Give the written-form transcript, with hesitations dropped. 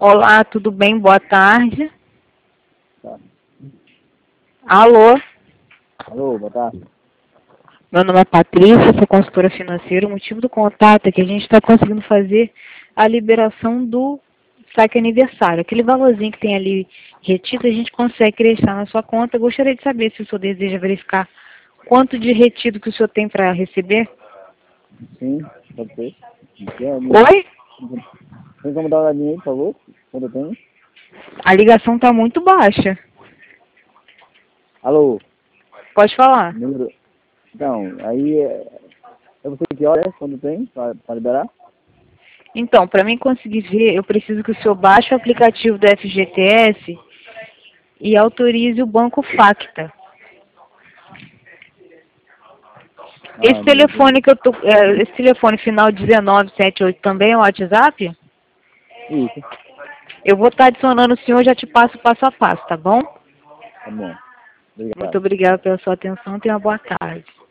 Olá, tudo bem? Boa tarde. Tá. Alô, Alô, boa tarde. meu nome é Patrícia, sou consultora financeira. O motivo do contato é que a gente está conseguindo fazer a liberação do saque aniversário. Aquele valorzinho que tem ali retido, a gente consegue deixar na sua conta. Eu gostaria de saber se o senhor deseja verificar quanto de retido que o senhor tem para receber. Sim, pode ser. Oi? Tem como dar uma olhadinha aí, por favor? Quando eu tenho? A ligação está muito baixa. Alô, Pode falar. número... Então, aí eu não sei que hora é, quando tem, para liberar. Então, para mim conseguir ver, eu preciso que o senhor baixe o aplicativo do FGTS e autorize o Banco Facta. Esse Ah, meu Deus. telefone que eu tô, esse telefone final 1978 também é o WhatsApp? Isso, Eu vou estar adicionando o senhor, já te passo passo a passo, tá bom? tá bom. Muito Obrigado. obrigada pela sua atenção, tenha uma boa tarde.